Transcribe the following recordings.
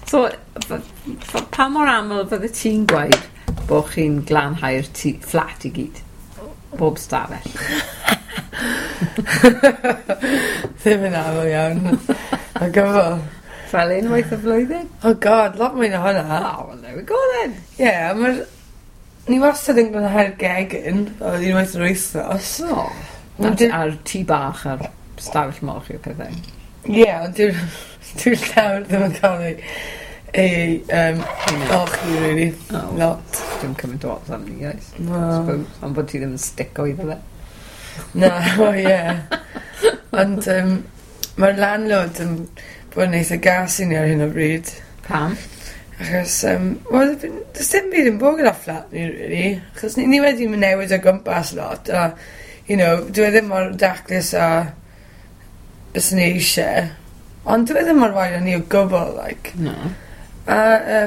So, pa mor aml fydde ti'n gweud bod chi'n glanhau'r fflat i gyd? Bob stafell. Ddim yn aml iawn. A gyfo. Fel unwaith y flwyddyn? Oh god, lot mwy na hwnna. Oh, well, there we go then. Yeah, ni wastad yn glanhau'r gegin, o unwaith yr wythnos. Oh, a'r tŷ bach a'r stafell moch i'r pethau. Yeah, ond dwi'n llawr ddim yn cael ei olchi, really. Oh, lot. Dwi'n cymryd o am ni, guys. No. Ond bod ti ddim yn stico iddo fe. Na, o ie. Ond mae'r landlord yn bod yn eitha gas i ni ar hyn o bryd. Pam? Achos, wel, does dim byd yn bod gyda fflat ni, really. Achos ni wedi mynd newid o gwmpas lot. A, you know, dwi ddim mor daclus a bys ni eisiau. Ond dwi ddim mor wael ni o gwbl, like. No. A,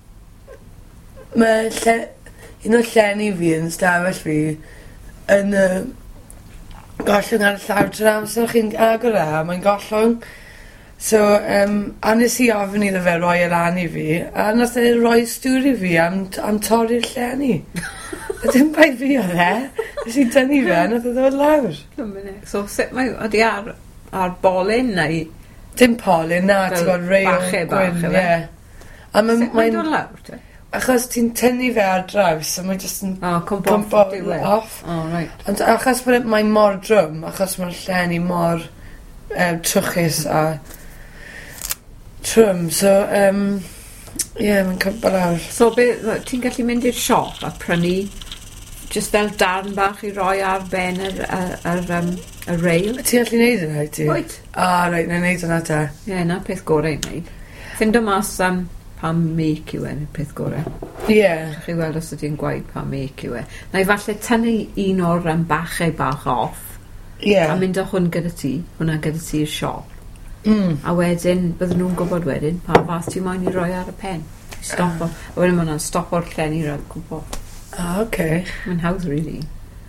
mae un o llenni fi yn stafell fi yn gollwng ar y llawr amser chi'n agor mae'n gollwng. So, a nes i ofyn iddo fe roi yr anu fi, a nath e roi stwr i fi am torri'r llenni. A dim bai fi oedd e. Nes i dynnu fe, a nath e ddod lawr. So, sut mae, ydi ar bolyn neu? Dim polyn, na, ti'n gweld reil gwyn, ie. A sut mae'n dod lawr, te? Achos ti'n tynnu fe ar draws, a mae'n just yn cwmpo off. Oh, right. Ond achos bod mae'n mor drwm, achos mae'r llenni mor trwchus a trwm, so, mae'n cwmpo lawr. So, ti'n gallu mynd i'r siop a prynu just fel darn bach i roi ar ben y rail? Ti'n gallu neud yna, ti? Wyt. Reit, na'n neud yna ta. Ie, na peth gorau i wneud. Ffindo mas pa make yw e'n peth gorau. Ie. Chi weld os ydy'n gwaith pa make yw e. Na i falle tynnu un o'r bachau bach off. Ie. A mynd o hwn gyda ti, hwnna gyda ti'r siop. A wedyn, bydden nhw'n gwybod wedyn, pa fas ti moyn i roi ar y pen. Stopo. A wedyn mae hwnna'n stopo'r llenni rhaid gwybod. Okay. Mae'n hawdd, really.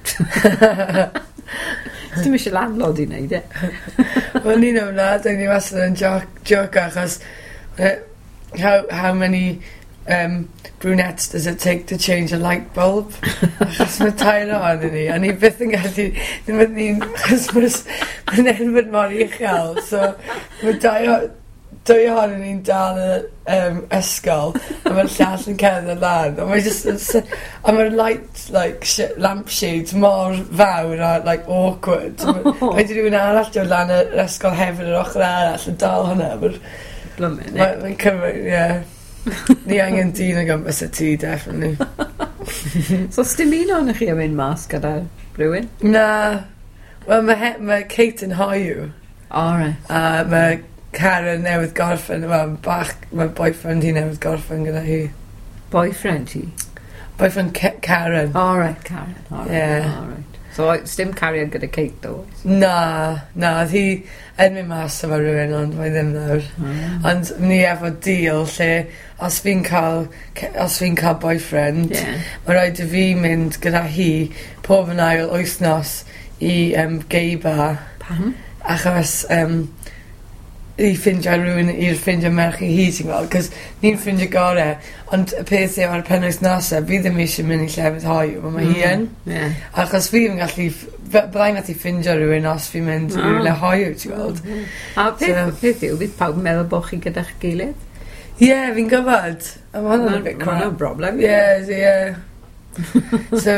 Dim eisiau landlord i wneud e. Wel, ni'n ymwneud, ni wastad yn joke achos how many brunettes does it take to change a light bulb? Achos mae tair o'n ni, a ni byth yn gallu, ddim yn ni'n, achos mae'n enfod mor uchel, so mae dwy ohonyn ni'n dal yn ysgol, a mae'r llall yn cerdded lan, a mae'r light, like, lampshades mor fawr a, like, awkward. Mae di rhywun arall dod lan yr ysgol hefyd yr ochr arall yn dal hwnna. Mae'n cymryd, ie. Ni angen dyn o gwmpas y tŷ, definitely. So, stym un o'n chi am mynd mas gyda rhywun? Na. Wel, mae Kate yn hoiw. Alright. A mae Karen newydd gorffen, mae boyfriend hi newydd gorffen gyda hi. Boyfriend hi? Boyfriend Karen. Alright, Karen. Yeah. Alright. So, stym cariad gyda Kate, though? Na, hi yn mynd mas efo rhywun, ond mae ddim nawr. Ond ni efo deal lle, os fi'n cael boyfriend, mae rhaid i fi mynd gyda hi pob yn ail wythnos i gay bar. Pam? Achos i ffindio rhywun i'r ffindio merch i hi, ti'n gweld, cos ni'n ffindio gore, ond y peth yw ar penwys nesaf, fi ddim eisiau mynd i llefydd hoiw, mae hi yn. Achos fi ddim gallu, byddai'n gallu ffindio rhywun os fi'n mynd i rhywle hoiw, ti'n gweld. A peth yw, bydd pawb yn meddwl bod chi gyda'ch gilydd? Ie, fi'n gwybod. A mae hwnna'n a bit crap. Mae'n broblem. Ie. So,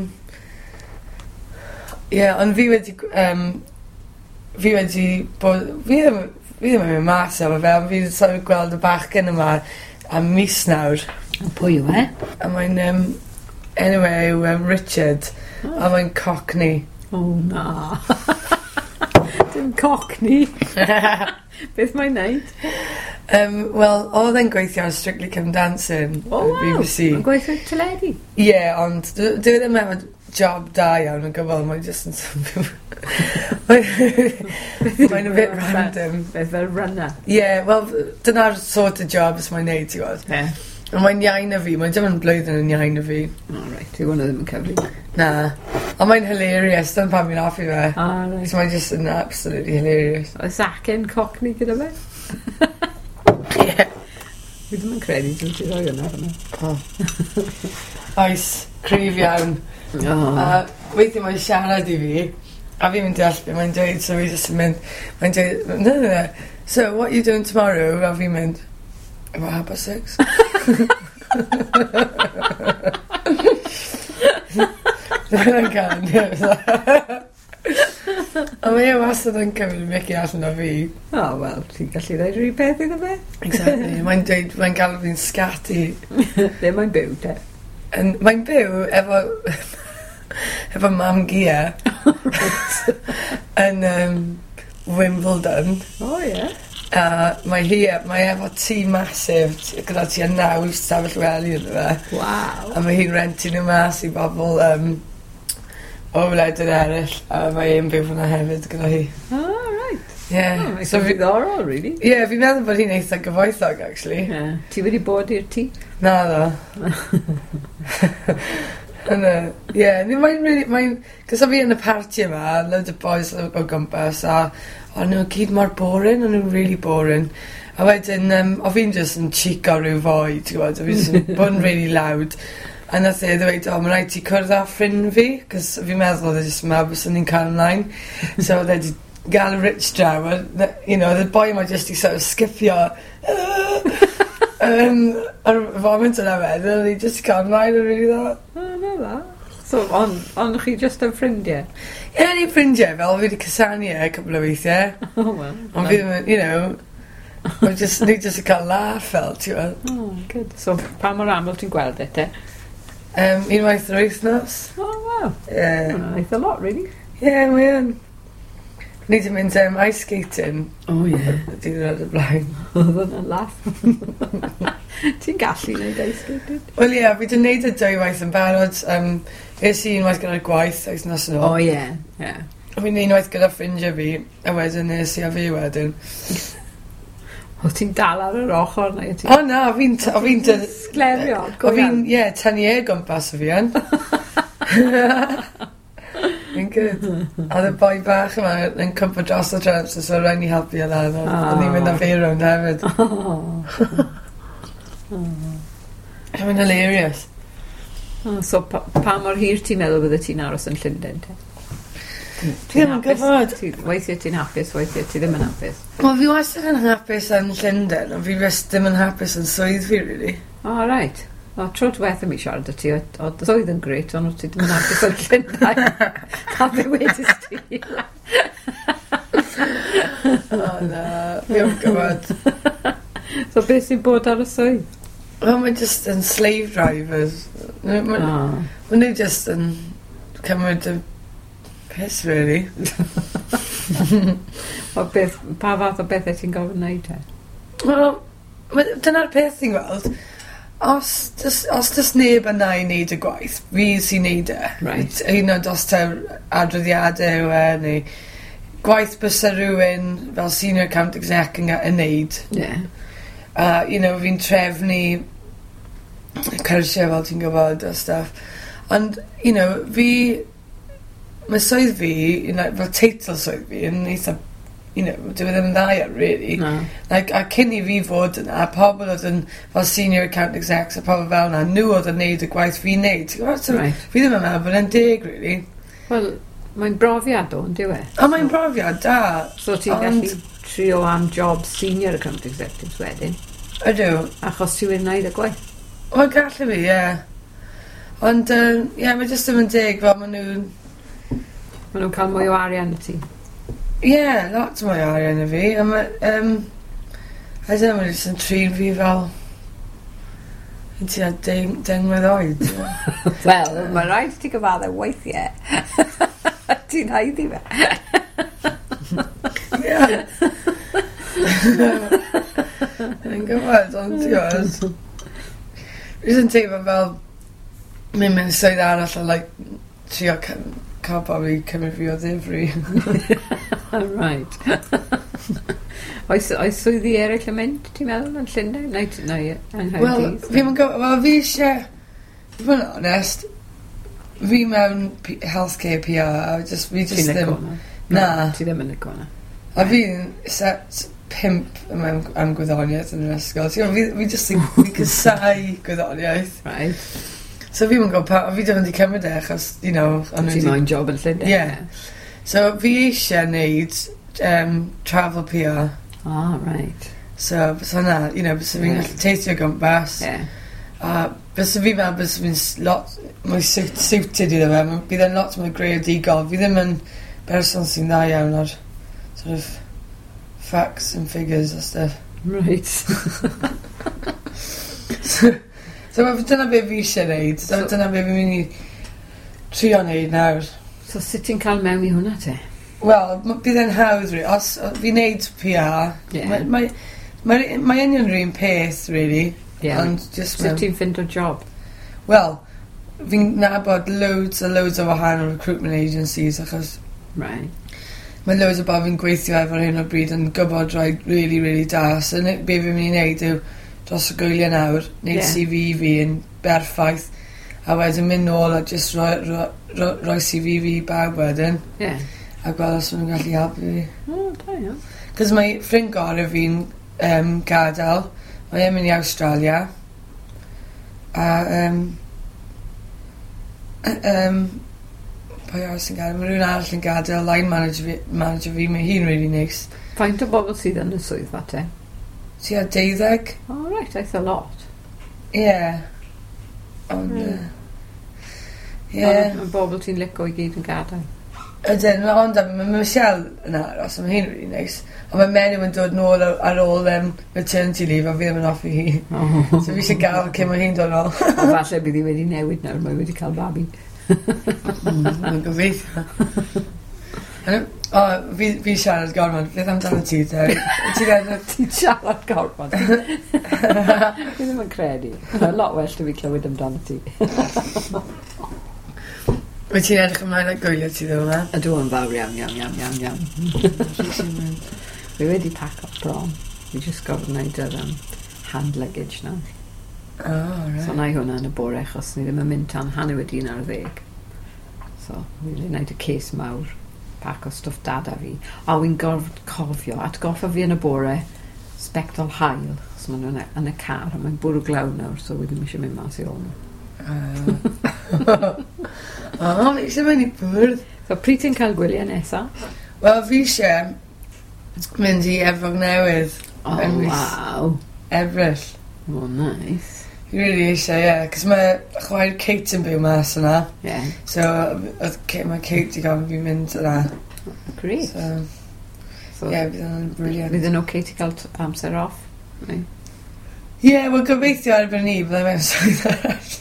ond fi wedi bod, fi ddim yn mynd mas efo fe, ond fi wedi sort of gweld y bachgen yma am mis nawr. Pwy yw e? A mae'n enw yw Richard, a mae'n Cockney. Oh, na. Dim Cockney. Beth mae'n neud? Wel, oedd e'n gweithio ar Strictly Come Dancing BBC. Mae'n gweithio teledu? Ie, ond dwi ddim efo job da iawn yn gyfol, mae'n just yn mae'n a bit random. Beth fel runner? Ie, wel, dyna'r sort of jobs mae'n neud, ti'n gwybod. Ie. Ond mae'n iawn o fi, mae'n dim yn blwyddyn yn iawn o fi. Right, yw hwnna ddim yn cyfri. Na, ond mae'n hilarious, dyna pan fi'n offi fe. Right. So mae'n just yn absolutely hilarious. Oes acen Cockney gyda fe? Ie. Fi ddim yn credu dwi'n ti roi hwnna hwnna. Oes, cryf iawn. Weithio mae'n siarad i fi, a fi'n mynd deall beth mae'n dweud, so fi jyst yn mynd, mae'n dweud, no. So, what are you doing tomorrow? A fi'n mynd, about 6:30. Dwi'n gan, a mae wastad yn cymryd mici allan o fi. Wel, ti'n gallu dweud rhyw beth iddo fe? Exactly, mae'n dweud, mae'n galw fi'n scati. Le mae'n byw, te? Mae'n byw efo mam Gia yn Wimbledon. Ie. Mae efo tŷ masif gyda ti a 9 stafell wely yn fe. Waw. A mae hi'n rentu nhw mas i bobl o wledydd eraill, a mae hi'n byw hwnna hefyd gyda hi. Oh, right. Yeah. So fi ddorol, really. Yeah, fi'n meddwl bod hi'n eitha gyfoethog, actually. Yeah. Ti wedi bod i'r tŷ? Na, ddo. Mae'n... Cos o fi yn y party yma, loads of boys o gwmpas, a o'n nhw gyd mor boring, o'n nhw'n really boring. A wedyn, o fi'n just yn chico rhyw foi, ti'n gwybod, o fi'n just yn bod yn really loud. A nath e ddweud, mae'n rhaid ti cwrdd â ffrind fi, cos fi'n meddwl oedd e just yma, bys o'n ni'n cael ymlaen. So oedd e di gael y rich draw, the boi yma just i sort of skipio ar foment yna fed, a ni just cael ymlaen yn really dda. No, da. So, ond chi just yn ffrindiau? Ie, ni'n ffrindiau, fel fi wedi cysanu couple o weithiau. Oh, well. Ond fi ddim, ni just yn cael laugh fel, ti'n gweld. Oh, good. So, pa mor aml ti'n gweld e, te? Unwaith yr wythnos. Oh, wow. Yeah. Eitha lot, really. Yeah, mae yn. Ni wedi mynd ice skating. Oh, yeah. Dwi'n rhaid y blaen. Oedd hwnna'n laugh. Ti'n gallu neud ice skating? Wel, ie, fi wedi neud y 2 waith yn barod. Es i unwaith gyda'r gwaith, wythnos yn ôl. Oh, ie. Fi'n unwaith gyda ffrindiau fi, a wedyn nes i a fi wedyn. O, ti'n dal ar yr ochr na? O na, fi'n... Sglerio, go iawn. Tynnu gwmpas o fi yn. Fi'n good. A y boi bach yma yn cwmpa dros o drams, so rhaid ni helpu a lan. A ni'n mynd â fi rownd hefyd. Mae'n hilarious. So, pa mor hir ti'n meddwl bydde ti'n aros yn Llundain, te? Ti'n gyfod. Weithiau ti'n hapus, weithiau ti ddim yn hapus. Wel, fi wastad yn hapus yn Llundain, ond fi ddim yn hapus yn swydd fi, really. Oh, right. O, tro diwethaf mi siarad o ti, o swydd yn greit, ond ti ddim yn hapus yn Llundain. A fe wedys ti. O, na, fi am gyfod. So, beth sy'n bod ar y swydd? Wel, mae'n just yn slave drivers. Mae'n just yn cymryd y piss, really. Pa fath o bethau ti'n gofyn wneud te? Wel, dyna'r peth ti'n gweld. Os dys neb yna i wneud y gwaith, fi sy'n wneud e. Right. Un oed os ta'r adroddiadau yw e, neu gwaith bysa rhywun fel senior account exec yn wneud. Yeah. Fi'n trefnu cyrsiau fel ti'n gwybod o stuff. Ond, mae swydd fi, fel teitl swydd fi, yn eitha, dwi ddim yn dda iawn, really. No. A cyn i fi fod yna, pobl oedd yn fel senior account execs a pobl fel yna, nhw oedd yn neud y gwaith fi'n neud. So, right. Fi ddim yn meddwl bod e'n deg, really. Wel, mae'n brofiad o, yn diwe? O, mae'n brofiad, da. So ti'n gallu trio am job senior account executives wedyn? Ydw. Achos ti wedi gwneud y gwaith? O, gallu fi, ie. Ond, mae jyst ddim yn deg fel maen nhw'n... Maen nhw'n cael mwy o arian y ti? Ie, lot mwy o arian y fi. A mae... I don't know, mae'n jyst yn trin fi fel... Yn ti a dengwedd oed. Wel, mae'n rhaid ti gyfaddau weithiau. Ti'n haiddi fe? Ie. Yn gyfod, ond ti'n gwybod. Rwy'n yn teimlo fel... Mi'n mynd swydd arall a, trio cael bobl i cymryd fi o ddifri. Right. Oes swyddi eraill yn mynd, ti'n meddwl, yn Llundain? Neu yng Nghaerdydd? Wel, fi eisiau... I fod yn onest, fi mewn healthcare PR, fi just ddim... Na. Ti ddim yn licio hwnna. A fi'n set 5 am gwyddoniaeth yn yr ysgol. Fi just yn cysau gwyddoniaeth. Right. So fi yn gwybod pa, fi ddim wedi cymryd achos, you know... Ti'n moyn job yn Llundain? Yeah. So fi eisiau neud travel PR. Ah, right. So, bys hwnna, you know, bys fi'n gallu teithio gwmpas. Yeah. Bys fi fel, bys fi'n lot mwy suited iddo fe. Bydd e'n lot mwy greadigol. Fi ddim yn berson sy'n dda iawn o'r sort of facts and figures a stuff. Right. So dyna be fi eisiau neud. So dyna be fi'n mynd i trio neud nawr. So sut ti'n cael mewn i hwnna te? Wel, bydd e'n hawdd, really. Os fi neud PR, Yeah. mae union rhywun peth, really. Yeah. Ond just Sut ti'n ffind o job? Wel, fi'n nabod loads a loads o wahanol recruitment agencies achos Right. mae loads o bobl fi'n gweithio efo'r hyn o bryd yn gwybod rhoi really, really da. So be fi'n mynd i neud yw dros y gwyliau nawr, neud CV fi yn berffaith a wedyn mynd nôl a just rhoi CV fi i bawb wedyn Yeah. a gweld os maen nhw'n gallu helpu fi. Oh, da iawn. Cos mae ffrind gorau fi'n gadael. Mae e'n mynd i Australia. A pwy arall sy'n gadael? Mae rhywun arall yn gadael. Line manager fi, mae hi'n really nice. Faint o bobl sydd yn y swyddfa te? Ti a 12? Oh, right, eitha lot. Yeah. Ond, yeah. Mae bobl ti'n lico i gyd yn gadael. Ydyn, ond mae Michelle yn aros, a mae hi'n really nice. Ond mae Menyw yn dod nôl ar ôl maternity leave, a fi ddim yn offi hi. So fi eisiau gael cyn mae hi'n dod nôl. O, falle bydd hi wedi newid nawr, mae wedi cael babi. Mae'n gobeithio. O, fi siarad gormod, beth amdano ti, te? Ti'n siarad gormod. Fi ddim yn credu. Mae'n lot well to fi clywed amdano ti. Wyt ti'n edrych ymlaen â gwylio ti ddo yma? Ydw yn fawr iawn. Fi wedi pack up bron. Fi just gofod wneud yr hand luggage nawr. Oh, right. So na i hwnna yn y bore, achos ni ddim yn mynd tan hanner wedi 11. So, fi wedi wneud y ces mawr, pack o stwff dada fi. A wy'n gorfod cofio, atgoffa fi yn y bore, spectol hael, os maen nhw'n yn y car, a mae'n bwrw glaw nawr, so fi ddim eisiau mynd mas i ôl nhw. O, fi eisiau mynd i bwrdd. So, pryd ti'n cael gwyliau nesa? Wel, fi eisiau mynd i Efrog Newydd. Oh, wow. Ebrill. Oh, nice. Fi really eisiau, ie. Cos mae chwaer Kate yn byw mas yna. Yeah. So, mae Kate i gofyn fi mynd yna. Great. So, ie, bydd yn brilliant. Fydd yn okay ti cael amser off? Right. Ie, wel gobeithio erbyn ni, byddai mewn swydd arall.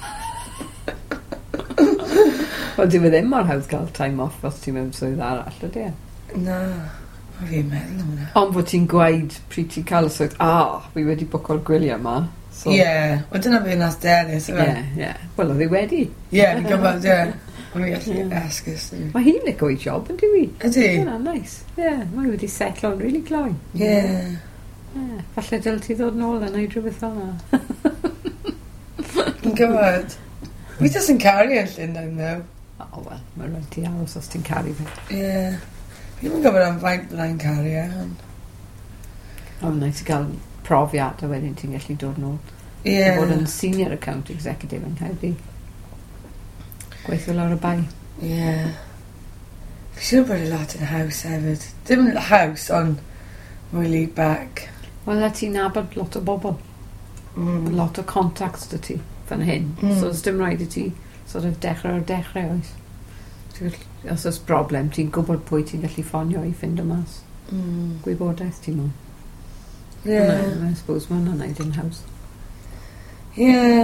Wel, di fe ddim mor hawdd cael time off os ti mewn swydd arall, ydy e? Na, mae fi'n meddwl am hwnna. Ond fod ti'n gweud pryd ti'n cael y swydd, fi wedi bwco'r gwyliau yma. Ie, wel dyna fi'n nath Dennis, yma. Ie. Wel, oedd hi wedi. Ie, fi'n gwybod, ie. Mae'n gallu esgus. Mae hi'n licio i job, ydy wi? Ydy? Yna, nice. Ie, mae wedi setlo'n really gloi. Ie. Falle dyl ti ddod nôl a neud rhywbeth fel yna. Fi'n gwybod. Fi just yn caru yn Llundain, though. O, wel, mae'n rhaid ti aros os ti'n caru fe. Ie. Fi ddim yn gwybod am faint byddai'n caru, ond... Ond wnaeth ti gael profiad a wedyn ti'n gallu dod nôl. Ie. Bod yn senior account executive yn Caerdydd. Gweithio lawr y bai. Ie. Fi siŵr bod y lot yn haws hefyd. Dim haws, ond mwy laid back. Wel, a ti'n nabod lot o bobl. Lot o contacts dy ti fan hyn. So, os dim rhaid i ti sort of dechrau o'r dechrau oes. Os oes broblem, ti'n gwybod pwy ti'n gallu ffonio i ffind o mas. Gwybodaeth ti mo. Ie. I suppose mae hwnna'n neud yn haws. Ie.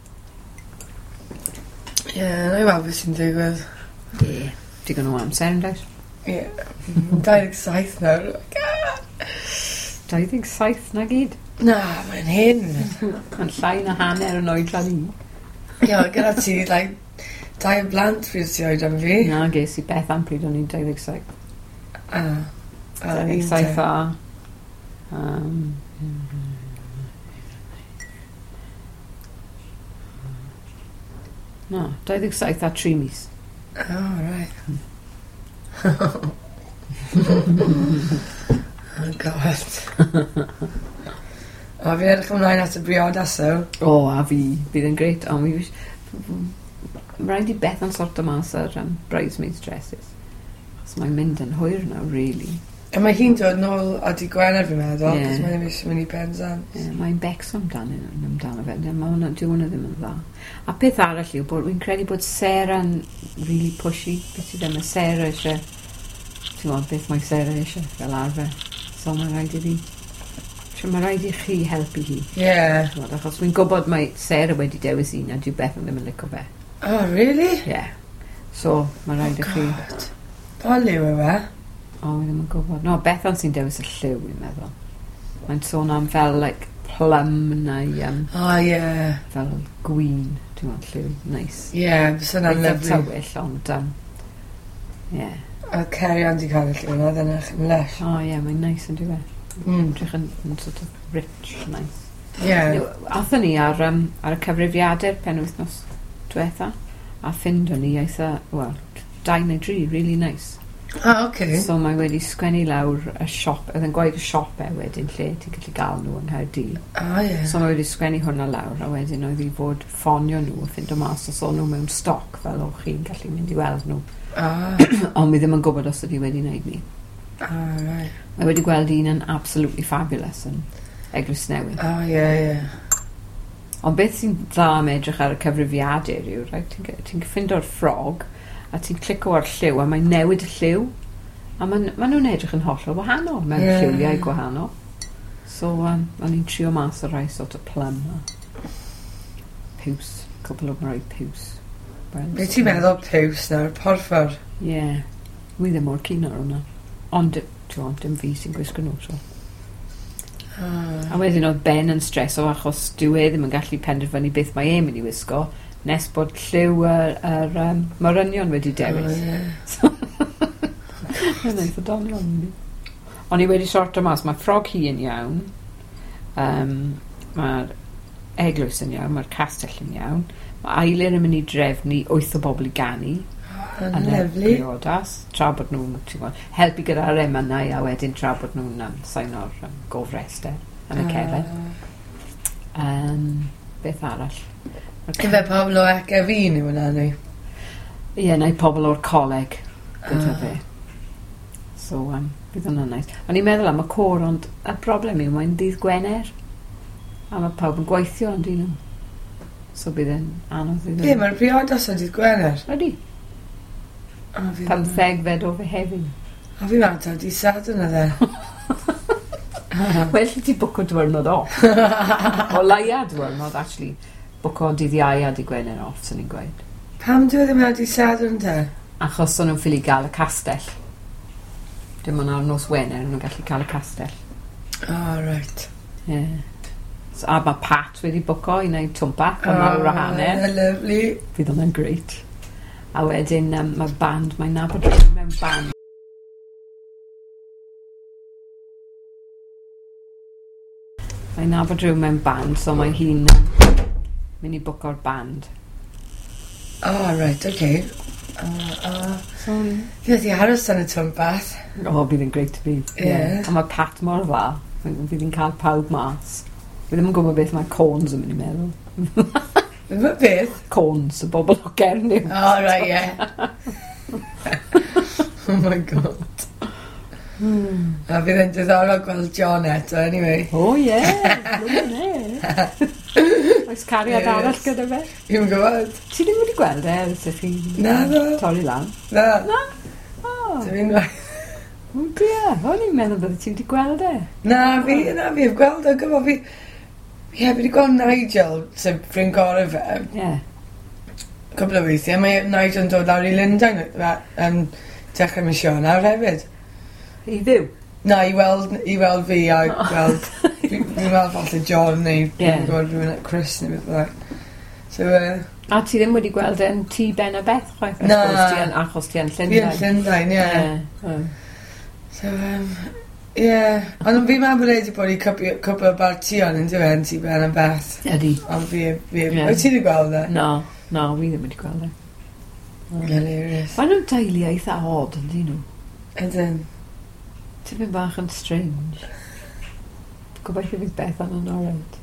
Ie, na i weld beth sy'n digwydd. Ie. Digon o amser yn dweud. Ie. 27 nawr. 27 na gyd. Na, mae'n hyn. Yn llai na hanner yn oedran i. Ie, gyda ti, like, 2 blant pryd ti oed am fi. Na, ges i beth am pryd o'n i'n 27. 27 a... No, 27 a 3 mis. Oh, right. Oh, God. O, fi'n edrych ymlaen at y briodas, o. O, a bydd yn greit. O, rhaid i Beth yn sort o mas ar bridesmaids dresses. Os mae'n mynd yn hwyr nawr, really. A mae hi'n dod nôl a di Gwener fi'n meddwl, Ie. cos mae'n eisiau mynd i Penzance. Mae'n becso amdano fe, mae hwnna, dyw hwnna ddim yn dda. A peth arall yw bod, fi'n credu bod Sarah'n really pushy, beth sydd ddim y Sarah eisiau, ti'n gwybod beth mae Sarah eisiau fel arfer. So mae'n rhaid i fi, mae rhaid i chi helpu hi. Ie. Chimod, achos fi'n gwybod mae Sarah wedi dewis un a dyw Beth yn ddim yn licio fe. Oh, really? Yeah. So, mae rhaid i chi... God. Pa liw yw e? O, fi ddim yn gwybod. No, Bethan sy'n dewis y lliw, fi'n meddwl. Mae'n sôn am fel, like, plum neu... Yeah. Fel gwyn, ti'n meddwl, lliw. Nice. Yeah, bys yna'n lyflu. Tywyll, ond... yeah. A Ceri ond i cael y lliw yna, dyna chi'n lesh. O, ie, mae'n nice yn diwedd. Drich yn sort of rich, nice. Yeah. Athon ni ar y cyfrifiadur penwythnos diwetha, a ffindo ni eitha, wel, 2 neu 3, really nice. Okay. So mae wedi sgwennu lawr y siop, oedd yn gwaith y siop wedyn lle ti'n gallu gael nhw yng Nghaerdydd. Yeah. So mae wedi sgwennu hwnna lawr, a wedyn oedd i fod ffonio nhw a ffindo mas os o'n nhw mewn stoc fel o'ch chi'n gallu mynd i weld nhw. Ond mi ddim yn gwybod os ydi wedi wneud ni. Right. Mae wedi gweld un yn absolutely fabulous yn Eglwys Newydd. Yeah. Ond beth sy'n dda am edrych ar y cyfrifiadur yw, ti'n ffindo'r ffrog, a ti'n clico ar lliw, a mae'n newid y lliw, a maen nhw'n edrych yn hollol wahanol, mewn lliwiau gwahanol. So, o'n i'n trio mas o rai sort of plum. Piws, cwbl o'n rhoi piws. Be ti'n meddwl piws nawr, porffor? Ie, wi ddim mor keen ar hwnna. Ond, dim fi sy'n gwisgo nhw, so. A wedyn oedd Ben yn streso achos dyw e ddim yn gallu penderfynu beth mae e'n mynd i wisgo nes bod lliw yr morynion wedi dewis. Yn eitha doniol ni. Ond i wedi sorto mas, mae ffrog hi yn iawn, mae'r eglwys yn iawn, mae'r castell yn iawn, mae Eilir yn mynd i drefnu 8 o bobl i ganu yn y briodas, tra bod nhw'n helpu gyda'r emynau a wedyn tra bod nhw'n sain o'r gofrester yn y cefn. Beth arall? Gyfe pobl o Ecefin yw hwnna ni? Ie, neu pobl o'r coleg gyda fe. So, bydd hwnna'n neis. O'n i'n meddwl am y cor, ond y broblem yw mae'n dydd Gwener. A mae pawb yn gweithio ond un nhw. So bydd yn anodd iddyn. Ie, mae'r briodas o dydd Gwener. Ydy. 15 o Fehefin. A fi mewn taw di Sadwrn yna dde. Well, ti bwco diwrnod off. O laia diwrnod, actually. Bwco dydd Iau a dydd Gwener off, sy'n ni'n gweud. Pam dwi ddim mewn di Sadwrn te? Achos o'n nhw'n ffili gael y castell. Dim ond ar nos Wener, nhw'n gallu cael y castell. Right. Yeah. So, a mae Pat wedi bwco i wneud twmpac am awr a hanner. Lovely. Fydd hwnna'n greit. A wedyn mae band, mae'n nabod rhywun mewn band. Mae'n nabod rhywun mewn band, so mae hi'n mynd i bwco'r band. Right, okay. Fi wedi aros yn y twmpath. Bydd yn greit i fi. A mae Pat mor dda. Fydd hi'n cael pawb mas. Fi ddim yn gwybod beth mae Corns yn mynd i meddwl. Mae beth? Corns, y bobl o Gernyw. Right, yeah. Oh my god. A fydd yn diddorol gweld John eto, anyway. Oes cariad arall gyda fe? Fi'n gwybod. Ti ddim wedi gweld sef chi torri lan? Na. Dwi'n gweld. O dia, o'n i'n meddwl bod ti wedi gweld e? Na, fi heb gweld o gyfo fi. Fi wedi gweld Nigel, sef ffrind gorau fe. Cwbl o weithiau, mae Nigel yn dod lawr i Lundain yn dechrau misio nawr hefyd. I fyw? Na, i weld fi a gweld... Fi'n weld falle John neu fi'n gweld rhywun at Chris neu beth byddai. So, a ti ddim wedi gweld yn tŷ Ben a Beth, chwaith? Na. Achos ti yn Llundain. Fi yn Llundain, ie. So, ond fi'n meddwl bod wedi bod i cwpl o bartion yn dweud ti Ben a Beth. Ydy. Ond fi... Wyt ti wedi gweld e? No, fi ddim wedi gweld e. Hilarious. Mae nhw'n deulu eitha odd, ynddi nhw? Ydyn. Tipyn bach yn strange. Gobeithio fydd Bethan yn alright.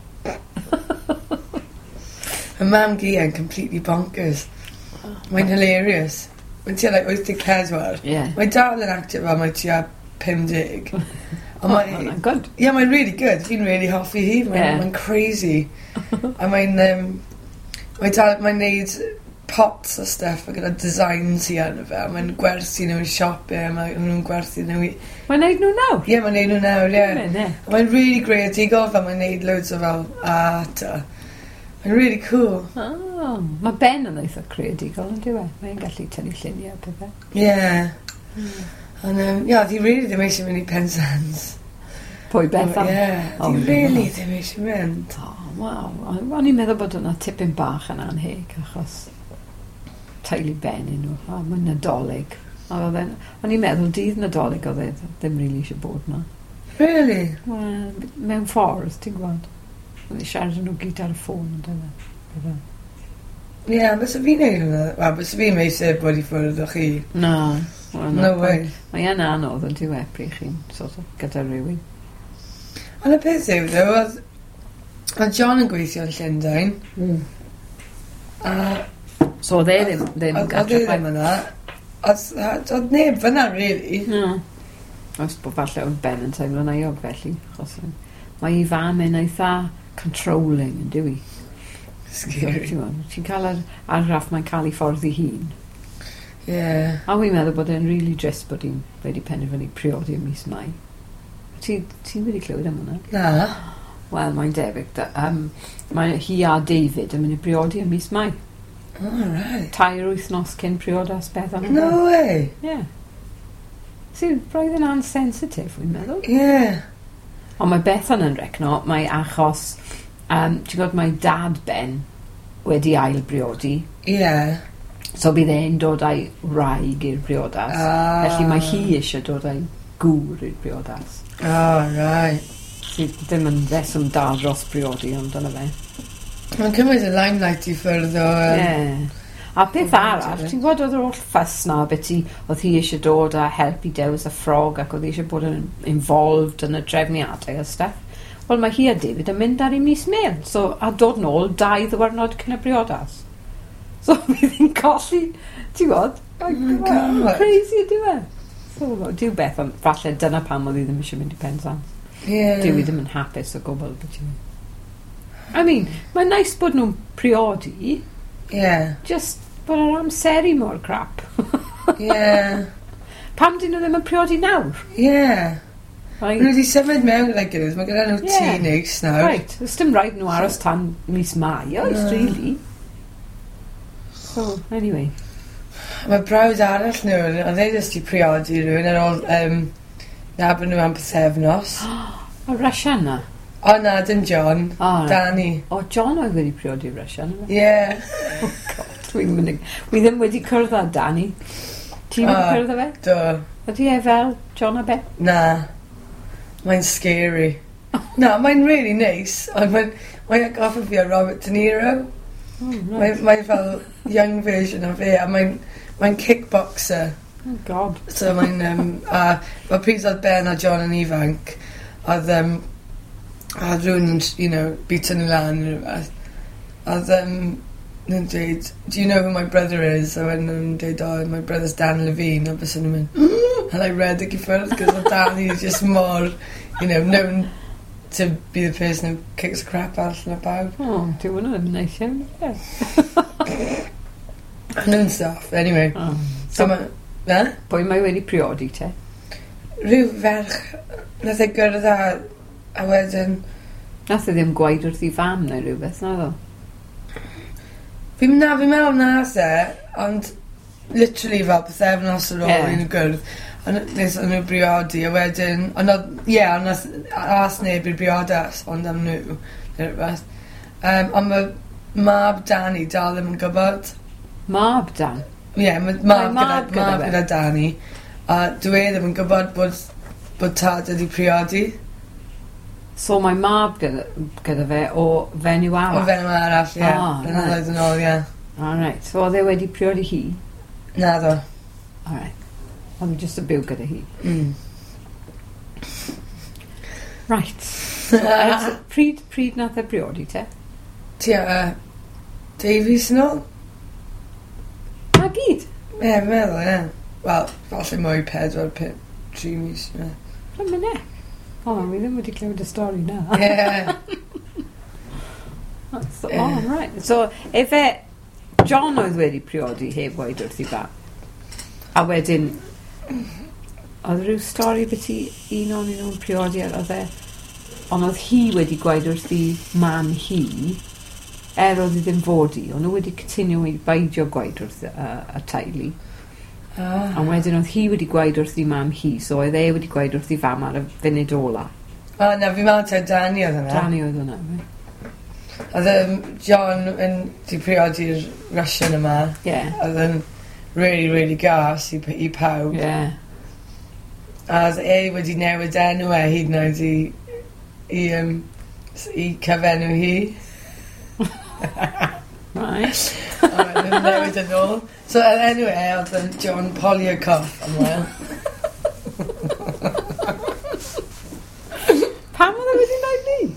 Y mam gi yn completely bonkers. Mae'n hilarious. Mae'n tua like 84. Yeah. Mae dal yn active fel mae tua 50. Ond Mae'n good. yeah, mae'n really good. Fi'n really hoffi hi. Mae'n crazy. A mae'n neud pots o stuff a gyda designs hi arno fe. Mae'n gwerthu nhw i siopau. Mae'n gwerthu nhw i... Mae'n neud nhw nawr? Yeah, mae'n neud nhw nawr, yeah. Yeah. Mae'n really greadigol fel mae'n neud loads o fel art a... Mae'n really cool. Oh, mae Ben yn eitha creadigol yn diwe. Mae'n gallu tynnu lluniau o bethau. Yeah. Ond, di really ddim eisiau mynd i Penzance. Pwy Bethan? Yeah, di really ddim eisiau mynd. Oh, wow. O'n i'n meddwl bod yna tipyn bach yn anheg, achos teulu Ben nhw. Oh, mae'n nadolig. O'n i'n meddwl dydd nadolig oedd e ddim really eisiau bod yna. Really? Wel, mewn ffordd, ti'n gwybod? O'n i siarad nhw gyd ar y ffôn yn dyna. Yeah, bys fi'n neud hwnna. Wel, bys fi'n eisiau bod i ffwrdd o chi. No. Well, No way. Mae yn anodd yn diwepru chi'n sort of gyda rhywun. Ond y peth yw, ddo, oedd John yn gweithio yn Llundain. A So oedd e ddim Oedd gatre ddim yna. Oedd neb fyna, really. No. Os bod falle oedd Ben yn teimlo'n aiog felly. Achos mae I fam yn eitha controlling yn diwy. Scary. Ti'n cael yr argraff mae'n cael ei ffordd I hun. Yeah. A wy'n meddwl bod e'n really drist bod hi'n wedi penderfynu priodi ym mis Mai. Ti'n wedi clywed am hwnna? Na. Wel, mae'n debyg. Mae hi a David yn mynd I priodi ym mis Mai. Oh, right. 2 wythnos cyn priodas Bethan. No way. Yeah. Sy'n braidd yn ansensitif, wy'n meddwl. Yeah. Ond mae Bethan yn recno, mae achos, ti'n gwybod, mae dad Ben wedi ail briodi. Yeah. So bydd e'n dod â'i wraig i'r briodas. Felly mae hi eisiau dod â'i gŵr i'r briodas. Oh, right. Sydd ddim yn reswm da dros briodi, ond dyna fe. Mae'n cymryd y limelight I ffyrdd o... A beth arall, ti'n gwybod oedd yr holl ffys na beth oedd hi eisiau dod a helpu dewis y ffrog ac oedd hi eisiau bod yn involved yn y drefniadau a stuff. Wel, mae hi a David yn mynd ar ei mis Mel. So, a dod nôl 2 ddwyrnod cyn y briodas. So, bydd hi'n colli, ti'n gwybod? Crazy ydy fe. So, diw beth, ond falle dyna pam oedd hi ddim eisiau mynd I Penzance. Yeah. Diw hi ddim yn hapus o gwbl beth yw. I mean, mae'n nice bod nhw'n priodi, Yeah. just bod yr amseru mor crap. Yeah. Pam dyn nhw ddim yn priodi nawr? Yeah. Right. Nhw wedi symud mewn like gyda'r, mae gyda nhw teenage nawr. Right, ys dim rhaid nhw aros tan mis Mai, oes, really. So, anyway. Mae brawd arall nhw, oedd e jyst I priodi rhywun ar ôl nabod nhw am pythefnos. O, Russian na? O na, dim John. Oh, Danny. O, John oedd wedi priodi Russian. Yeah. Oh, God, wi ddim wedi cwrdd â Danny. Ti'n wedi cwrdd â fe? Do. Ydy e fel John a Ben? Na. Mae'n scary. Na, mae'n really nice. Ond mae'n goffa fi o Robert De Niro. Oh, right. Mae'n fel young version o fe. A mae'n kickboxer. Oh, God. So mae'n... Mae pryd oedd Ben a John yn ifanc. Oedd... a rhywun yn, bita nhw lan neu rhywbeth. Oedd nhw'n dweud, do you know who my brother is? A wedyn nhw'n dweud, oh, my brother's Dan Levine. A bys nhw'n mynd, and I read it first, because Danny is just more, known to be the person who kicks the crap out of bawb. Oh, ti'n hwnna yn neis iawn. A nhw'n stuff, anyway. Oh. So na? Pwy mae wedi priodi te? Rhyw ferch, nath e gyrraedd a wedyn... Nath e ddim gwaed wrth I fam neu rhywbeth, na ddo? Fi'n meddwl nath e, ond literally fel bythefnos ar ôl un gwrdd. Ond nes o'n nhw briodi, a wedyn... Ond nath as neb i'r briodas, ond am nhw. Ond mae mab Danny dal ddim yn gwybod. Mab Dan? Ie, mab gyda Danny. A dwi ddim yn gwybod bod tad wedi priodi. So mae mab gyda fe o fenyw arall? O fenyw arall, ie. Blynyddoedd yn ôl, ie. Alright, so oedd e wedi priodi hi? Na do. Alright. Oedd e just y byw gyda hi? Right. So, pryd nath e briodi te? Tia, Davies yn ôl? A gyd? Ie, meddwl, ie. Wel, falle mwy 3 mis, ie. Rhaid mynd e? O, mi ddim wedi clywed y stori na. Ie. So, right. So, efe John oedd wedi priodi heb waed wrth i ba. A wedyn, oedd rhyw stori beth un o'n nhw'n priodi oedd e, ond oedd hi wedi gwaed wrth i mam hi, oedd hi ddim fod i, ond nhw wedi cytunio i beidio gwaed wrth y teulu. A wedyn oedd hi wedi gwaed wrth i mam hi, so oedd e wedi gwaed wrth i fam ar y funud ola. O, na, fi mewn te Dani oedd yna. Dani oedd hwnna, fe. Oedd John yn di priodi'r Russian yma. Ie. Oedd yn really, really gas i pawb. Ie. A oedd e wedi newid enw e hyd yn oed i cyfenw hi. Right. A wedyn newid yn ôl. So enw e oedd yn John Polyakov am wel. Pam oedd e wedi wneud ni?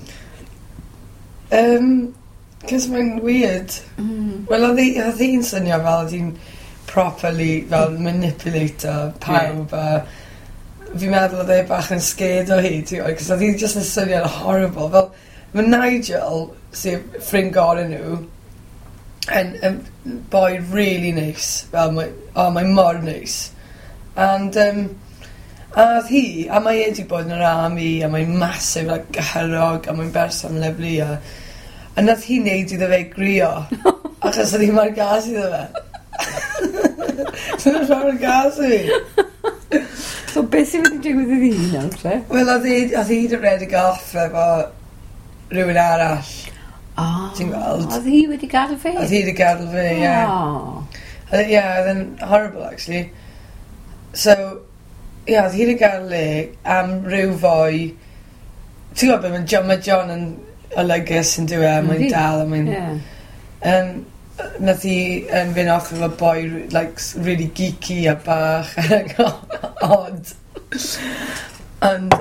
Cos mae'n weird. Wel, oedd hi'n swnio fel oedd hi'n properly fel manipulator pawb a fi'n meddwl oedd e bach yn scared o hi, cos oedd hi'n just yn swnio'n horrible. Fel, mae Nigel, sef ffrind gorau nhw, yn boi really nice. Fel, mae'n mor nice. And, a oedd hi, a mae wedi bod yn yr army, a mae'n massive, like, gyharog, a mae'n berson lyflu, a nath hi wneud iddo fe grio, achos oedd hi mor gas iddo fe. So nath hi'n gas i fi. So beth sydd wedi digwydd iddi hi nawr, te? Wel, oedd hi wedi redig off efo rhywun arall. Ti'n gweld? Oedd hi wedi gadael fe? Oedd hi wedi gadael fe, ie. Ie, oedd yn horrible, actually. So, ie, oedd hi wedi gadael le am rhyw foi. Ti'n gwybod beth, mae John yn olygus yn dweud, mae'n dal, a mae'n... Nath hi fynd off efo boi, like, really geeky a bach, odd. And,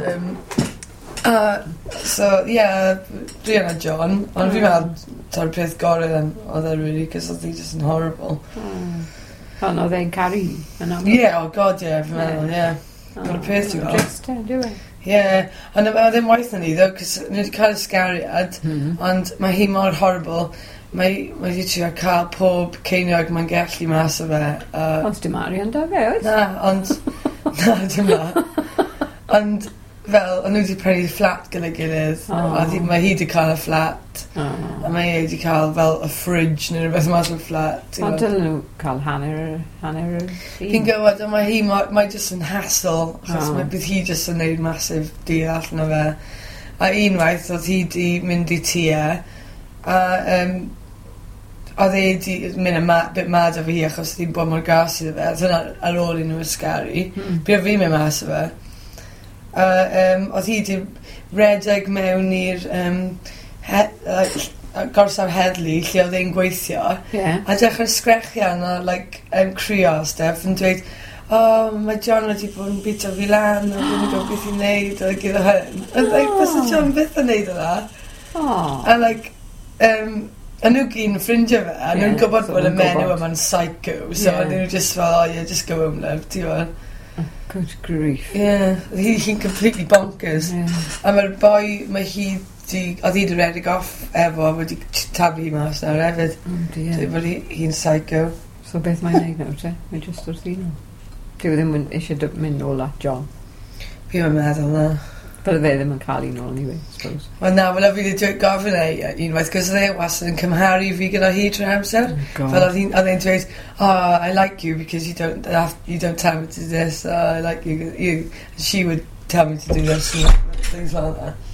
so, yeah, dwi yna John, ond fi'n meddwl, ta'r peth gorau oedd e, really, cos oedd hi just yn horrible. Ond oedd e'n caru yna? Yeah, oh god, yeah, fi'n meddwl, yeah. Gwyd y peth ti'n gweld. Just, dwi. Yeah, ond oedd e'n waith na ni, ddo, cos ni wedi cael ysgariad, ond mae hi mor horrible. Mae wedi trio cael pob ceiniog mae'n gallu mas o fe. Os dim arian da fe, oes? Na, ond... na, dim na. Ond fel, o'n nhw wedi prynu fflat gyda gilydd. Mae hi wedi cael y fflat. A mae hi wedi cael fel y fridge neu rhywbeth mas o'r fflat. Ond dylen nhw cael hanner y Fi'n gwybod, ond mae hi, mae jyst yn hassle. Achos mae bydd hi jyst yn neud masif deal allan o fe. A unwaith, oedd hi wedi mynd i tia. A oedd e wedi mynd a bit mad o fi hi achos oedd hi'n bod mor gas iddo fe. Oedd hwnna ar ôl i nhw ysgaru. Bydd fi'n mynd mas o fe. Oedd hi wedi redeg mewn i'r gorsaf heddlu lle oedd e'n gweithio. A dechrau sgrechian a crio Steph yn dweud, mae John wedi bod yn bita fi lan a fi'n gwybod beth i'n neud a gyda hyn. Bys y John byth yn neud yna. A a nhw gyn ffrindiau fe, a nhw'n gwybod bod y menw yma'n psycho, so a nhw'n just fel, just go home, love, ti'n gwybod? Good grief. Yeah, hi'n completely bonkers. A mae'r boi, oedd hi wedi redig off efo, wedi tabu hi mas nawr hefyd. Bod hi'n psycho. So beth mae'n neud nawr te? Mae just wrth un nhw. Dwi ddim eisiau mynd nôl at John. Fi'n meddwl na. Bydde fe ddim yn cael un ôl anyway, I suppose. Wel na, fel fi wedi gofyn unwaith, cos oedd e wastad yn cymharu fi gyda hi trwy amser. Fel oedd e'n dweud, I like you because you don't tell me to do this, I like you. She would tell me to do this, and things like that.